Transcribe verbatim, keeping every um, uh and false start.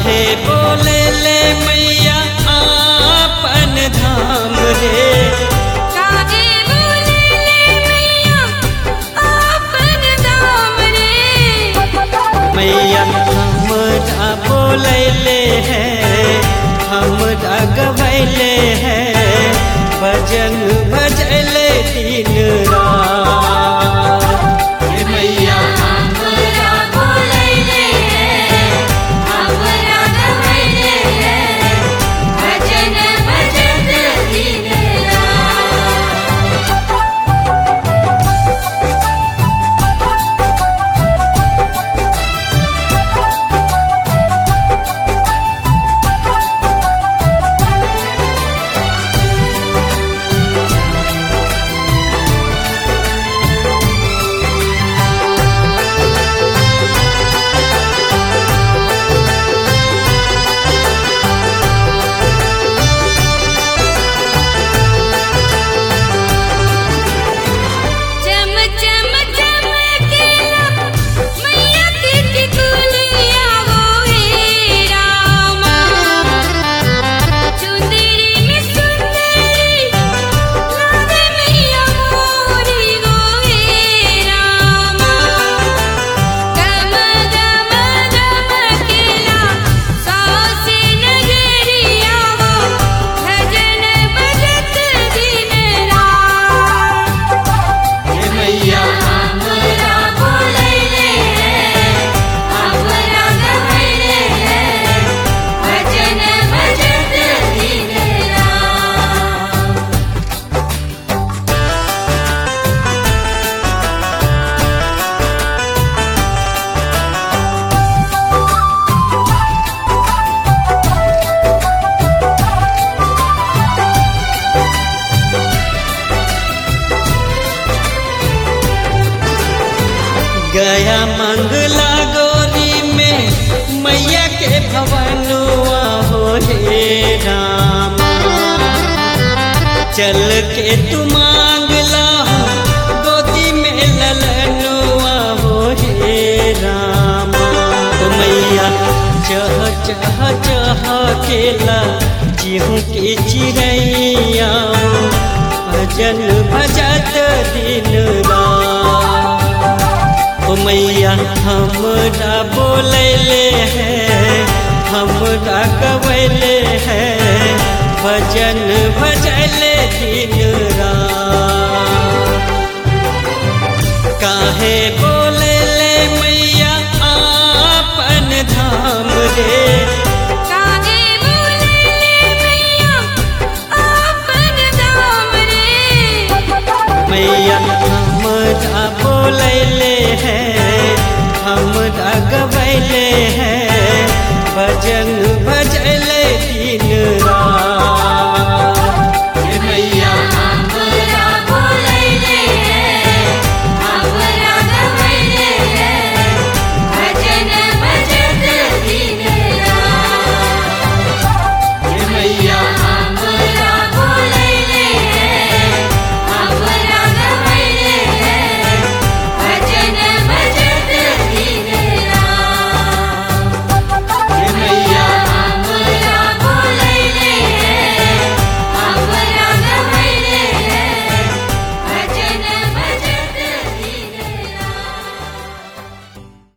काहे बोले ले मैया आपन धाम रे। काहे बोले ले मैया आपन धाम रे। मैया हमरा बोलैले है, हमरा गवैले है, भजन भजले दिन रात। मैया हमरा बोलैले है, हमरा गवैले है, भजन भजत दिन रात। चम चम चमकेला मैया की टिकुलिया वो हे रामा। चुंदरी में सुंदरी लागे मैया मोरी वो हे रामा। गम गम गमकेला सासे नगरिया वो भजन भजत दिन रात। मैया हमरा बोलैले है, हमरा गवैले है, भजन भजत दिन रात। गया मंगला गौरी में मैया के भवनुआ हो हे रामा। चल के तू मांग ला गोदी में ललनुआ हो हे रामा। ओ मैया चह चह चह केला जीहू की चिड़ैया, भजन भजत दिन रात। ओ मैया हमरा बोलैले है, हमरा गवैले है, भजन भजले दिन रात। काहे बोलैले मैया आपन धाम रे। काहे बोले ले मैया आपन धाम रे। मैया हमरा बोलैले